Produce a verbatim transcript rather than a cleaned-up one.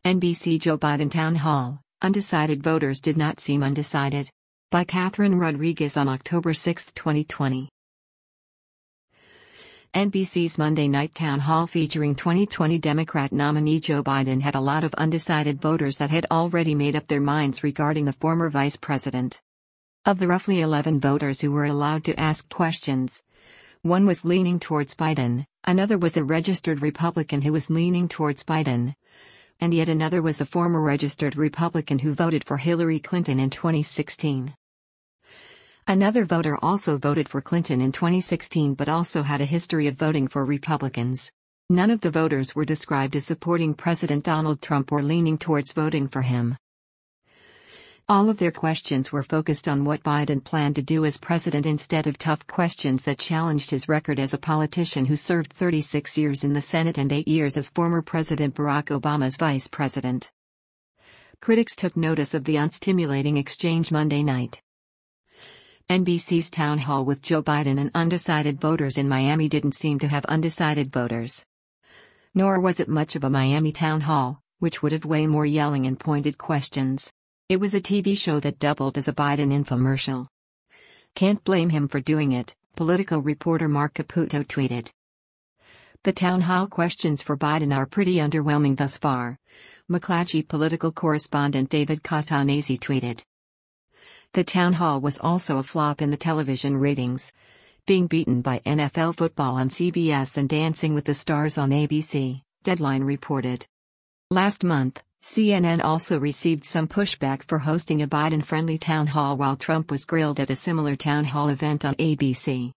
N B C Joe Biden Town Hall, Undecided Voters Did Not Seem Undecided. By Catherine Rodriguez on October sixth, twenty twenty. N B C's Monday night town hall featuring twenty twenty Democrat nominee Joe Biden had a lot of undecided voters that had already made up their minds regarding the former vice president. Of the roughly eleven voters who were allowed to ask questions, one was leaning towards Biden, another was a registered Republican who was leaning towards Biden, and yet another was a former registered Republican who voted for Hillary Clinton in twenty sixteen. Another voter also voted for Clinton in twenty sixteen but also had a history of voting for Republicans. None of the voters were described as supporting President Donald Trump or leaning towards voting for him. All of their questions were focused on what Biden planned to do as president instead of tough questions that challenged his record as a politician who served thirty-six years in the Senate and eight years as former President Barack Obama's vice president. Critics took notice of the unstimulating exchange Monday night. N B C's town hall with Joe Biden and undecided voters in Miami didn't seem to have undecided voters. Nor was it much of a Miami town hall, which would have way more yelling and pointed questions. It was a T V show that doubled as a Biden infomercial. Can't blame him for doing it, Politico reporter Mark Caputo tweeted. The town hall questions for Biden are pretty underwhelming thus far, McClatchy political correspondent David Catanese tweeted. The town hall was also a flop in the television ratings, being beaten by N F L football on C B S and Dancing with the Stars on A B C, Deadline reported. Last month, C N N also received some pushback for hosting a Biden-friendly town hall while Trump was grilled at a similar town hall event on A B C.